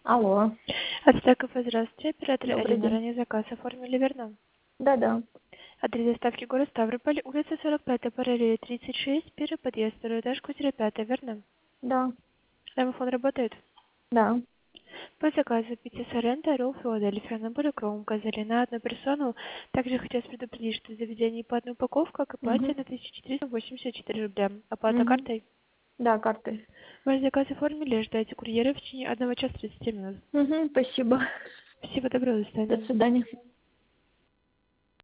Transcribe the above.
Алло, Ацтеков, здравствуйте. Оператор добрый Арина. день. Ранее заказ оформили, верно? Да-да, Адрес доставки город Ставрополь, улица 45, параллель 36, первый подъезд, второй этаж, квартира 5, верно? да, Домофон работает? да. По заказу пицца Соренто, ролл Филадельфия. Она более громкая, на одну персону. Также хотелось предупредить, что в заведении по одной упаковке окупается Угу, на 1484 рубля. Оплата угу. картой? Да, карты. Ваш заказ оформили, ждайте курьера в течение 1 часа 30 минут. Угу, спасибо. Спасибо, доброго, до До свидания. свидания.